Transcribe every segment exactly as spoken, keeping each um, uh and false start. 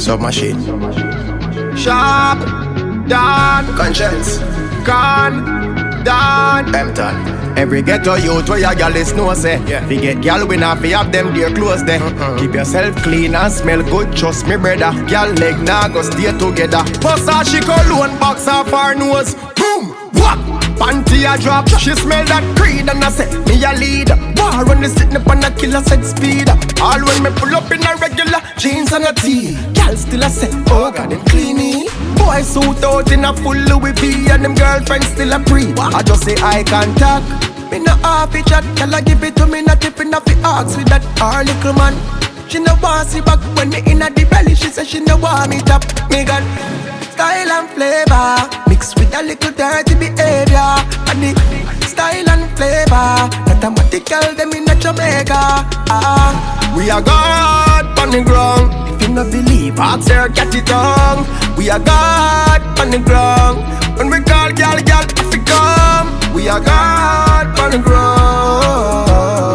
Submachine. Sharp, Don, Conscience, Con, Don, Empton. Every ghetto youth where your gal is no say. Yeah. Fi get gal we not fi have them dear clothes there. Uh-uh. Keep yourself clean and smell good, trust me brother. Gal leg nah go stay together. Bust her she cologne box off her nose. Boom, whop, panty a drop. She smell that creed and I say me a lead. War when they sitting up on a killer set speed. All when me pull up in a regular jeans and a tee. Gal still a say oh God them cleany. Boy suit out in a full Louis V and them girlfriends still a pre. I just say eye contact. Me no happy chat, tell her give it to me, not tipping off the ox with that our little man. She no want see back when me inna the belly, she say she no want me top. Me got style and flavor, mixed with a little dirty behavior. And the style and flavor, that a girl them inna Jamaica. Ah, we are God on the ground. If you no believe, ask her get it on. We are God on the ground. When we call girl, girl, if we come, we are God on the ground.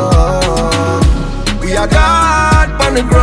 We are God on the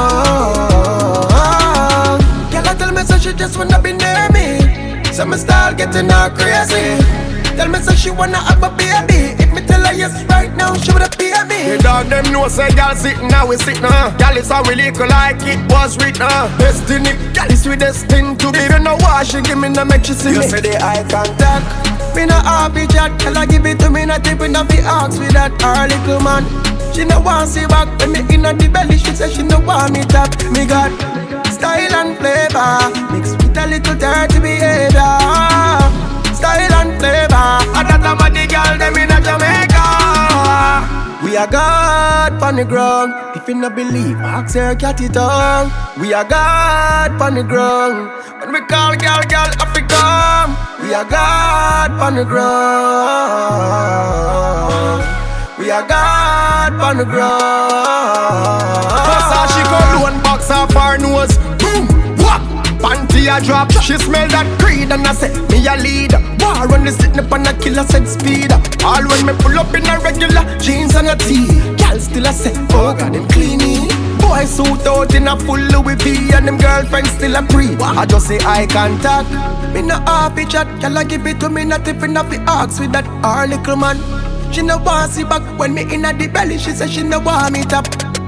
ground. Girl, I tell me so she just wanna be near me. So me start getting her crazy. Tell me so she wanna have a baby. If me tell her yes right now, she woulda pay me. The dog them know say girl sitting now we sitting uh. Girl is how we lick like it was written uh. Destiny, girl is with destined to be. If you know why she give me no make she see you me. You say the eye contact. Me no happy chat, tell her give it to me, not tipping off the ox with that our little man. She no want see back when me inna the belly, she say she no want me top. Me got style and flavor, mixed with a little dirty behavior. Style and flavor, and that a the girl them inna Jamaica. We are God on the ground. If you no believe, ask her cat it on. We are God on the ground. When we call girl, girl, Africa. We are God on the ground. We are God on the ground. Bust her she cologne box off her nose. Boom, whop, panty a drop. She smell that creed and I say me a lead. War when they sitting up on a killer set speed. All when me pull up in a regular jeans and a tee. Gal still a say oh God them cleany. Boy suit out in a full Louis V and them girlfriends still a pre. I just say eye contact. Me no happy chat, girl I give it to me, not tipping off the ox with that our little man. She no want see back when me inna the belly, she say she no want me top.